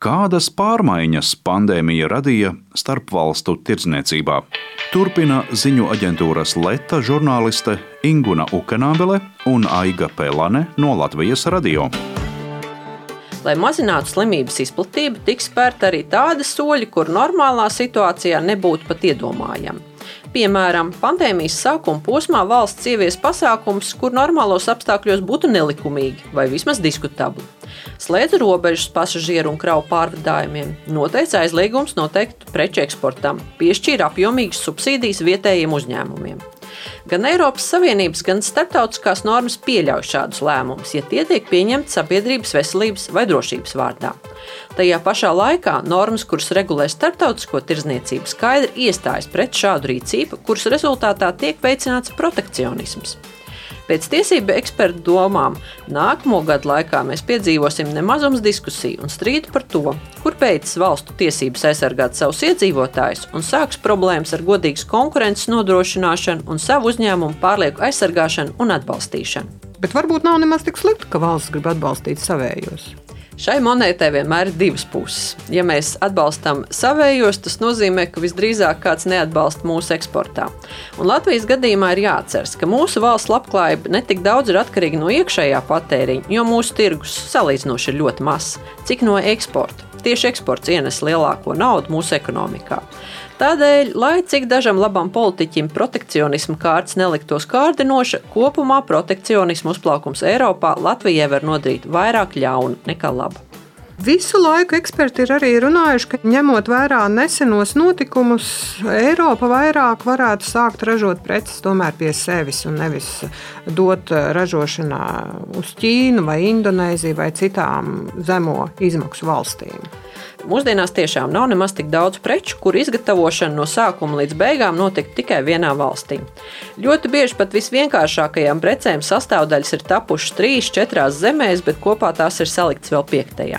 Kādas pārmaiņas pandēmija radīja starpvalstu tirdzniecībā? Turpina ziņu aģentūras Leta žurnāliste Inguna Ukenābele un Aiga Pelane no Latvijas radio. Lai mazinātu slimības izplatību, tiks spērti arī tādi soļi, kur normālā situācijā nebūtu pat iedomājami. Piemēram, pandēmijas sākuma posmā valsts ievies pasākumus, kur normālos apstākļos būtu nelikumīgi vai vismaz diskutabli. Slēdza robežas pasažieru un kravu pārvadājumiem, noteica aizliegums noteiktu preču eksportam, piešķīra apjomīgas subsīdijas vietējiem uzņēmumiem. Gan Eiropas Savienības, gan starptautiskās normas pieļauj šādus lēmumus, ja tie tiek pieņemti sabiedrības veselības vai drošības vārdā. Tajā pašā laikā normas, kuras regulē starptautisko tirdzniecību, skaidri iestājas pret šādu rīcību, kuras rezultātā tiek veicināts protekcionisms. Pēc tiesību ekspertu domām, nākamo gadu laikā mēs piedzīvosim nemazums diskusiju un strīdu par to, kur beidzas valstu tiesības aizsargāt savus iedzīvotājus un sāks problēmas ar godīgas konkurences nodrošināšanu un savu uzņēmumu pārlieku aizsargāšanu un atbalstīšanu. Bet varbūt nav nemaz tik slikti, ka valsts grib atbalstīt savējos. Šai monētai vienmēr ir divas puses. Ja mēs atbalstam savējos, tas nozīmē, ka visdrīzāk kāds neatbalsta mūsu eksportā. Un Latvijas gadījumā ir jāatceras, ka mūsu valsts labklājība netik daudz ir atkarīga no iekšējā patēriņa, jo mūsu tirgus salīdzinoši ir ļoti mazs, cik no eksporta. Tieši eksports ienes lielāko naudu mūsu ekonomikā. Tādēļ, lai cik dažam labam politiķim protekcionisma kārtas neliktos kārdinoša, kopumā protekcionisma uzplaukums Eiropā Latvijai var nodarīt vairāk ļauna nekā laba. Visu laiku eksperti ir arī runājuši, ka ņemot vērā nesenos notikumus, Eiropa vairāk varētu sākt ražot preces tomēr pie sevis un nevis dot ražošanā uz Ķīnu vai Indonēziju vai citām zemo izmaksu valstīm. Mūsdienās tiešām nav nemaz tik daudz preču, kur izgatavošana no sākuma līdz beigām notiek tikai vienā valstī. Ļoti bieži pat visvienkāršākajām precēm sastāvdaļas ir tapušas 3-4 zemēs, bet kopā tās ir saliktas vēl 5.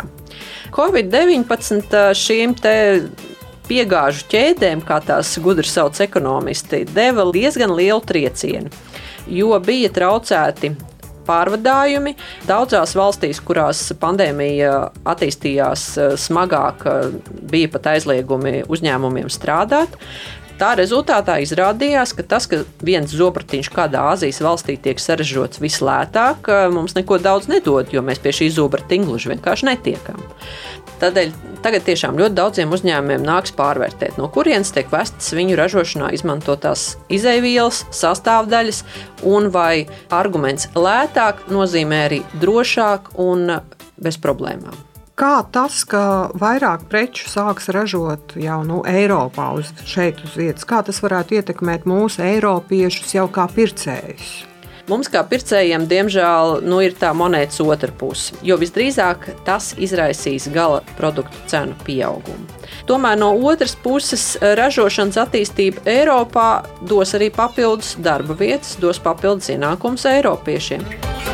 Covid-19 šīm te piegāžu ķēdēm, kā tās gudri sauc ekonomisti, deva diezgan lielu triecienu, jo bija traucēti pārvadājumi. Daudzās valstīs, kurās pandēmija attīstījās smagāk, bija pat aizliegumi uzņēmumiem strādāt. Tā rezultātā izrādījās, ka tas, ka viens zobratiņš kādā Āzijas valstī tiek saražots vislētāk, mums neko daudz nedod, jo mēs pie šī zobratiņa gluži vienkārši netiekam. Tādēļ tagad tiešām ļoti daudziem uzņēmumiem nāks pārvērtēt, no kurienes tiek vestas viņu ražošanā izmantotās izeivielas, sastāvdaļas, un vai arguments lētāk nozīmē arī drošāk un bez problēmām. Kā tas, ka vairāk preču sāks ražot jau Eiropā šeit uz vietas, kā tas varētu ietekmēt mūsu eiropiešus jau kā pircējus? Mums kā pircējiem, diemžēl, ir tā monētas otra puse, jo visdrīzāk tas izraisīs gala produktu cenu pieaugumu. Tomēr no otras puses ražošanas attīstība Eiropā dos arī papildus darba vietas, dos papildus ienākumus eiropiešiem.